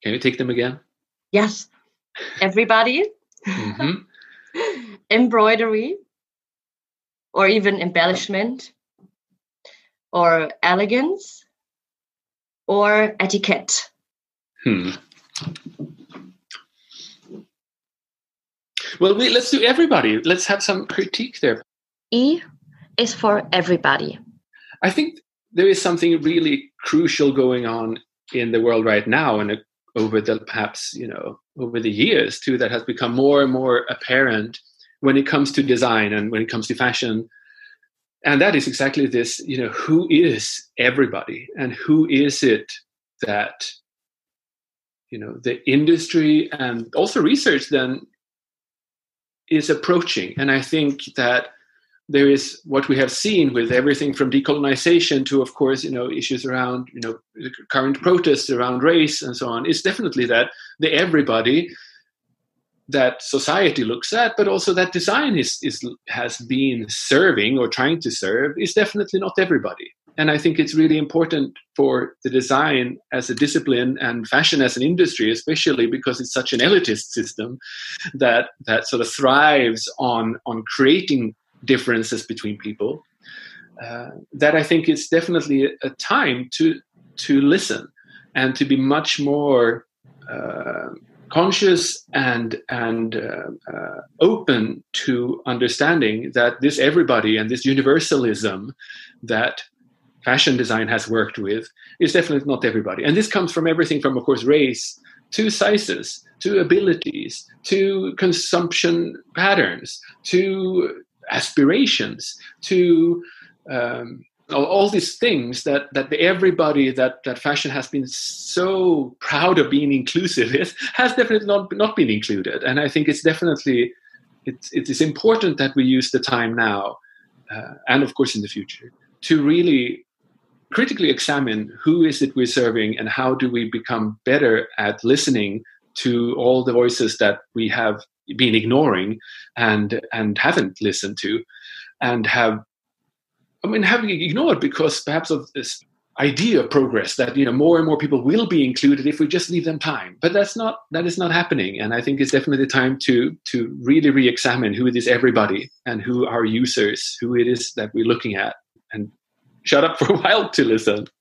Can you take them again? Yes. Everybody, embroidery, or even embellishment, or elegance, or etiquette. Well, let's do everybody. Let's have some critique there. E is for everybody. I think there is something really crucial going on in the world right now, and over the years too, that has become more and more apparent when it comes to design and when it comes to fashion. And that is exactly this, who is everybody, and who is it that, the industry and also research then is approaching. And I think that there is what we have seen with everything from decolonization to, of course, issues around, current protests around race and so on. It's definitely that the everybody that society looks at, but also that design has been serving or trying to serve, is definitely not everybody. And I think it's really important for the design as a discipline and fashion as an industry, especially because it's such an elitist system that sort of thrives on creating differences between people, that I think it's definitely a time to listen and to be much more conscious and open to understanding that this everybody and this universalism that fashion design has worked with is definitely not everybody. And this comes from everything from, of course, race to sizes, to abilities, to consumption patterns, to aspirations, to all these things that everybody that fashion has been so proud of being inclusive with has definitely not been included. And I think it's definitely it is important that we use the time now and of course in the future to really critically examine who is it we're serving and how do we become better at listening to all the voices that we have been ignoring and haven't listened to and having ignored because perhaps of this idea of progress that more and more people will be included if we just leave them time. But that is not happening. And I think it's definitely time to really re-examine who it is everybody and who are users, who it is that we're looking at, and shut up for a while to listen.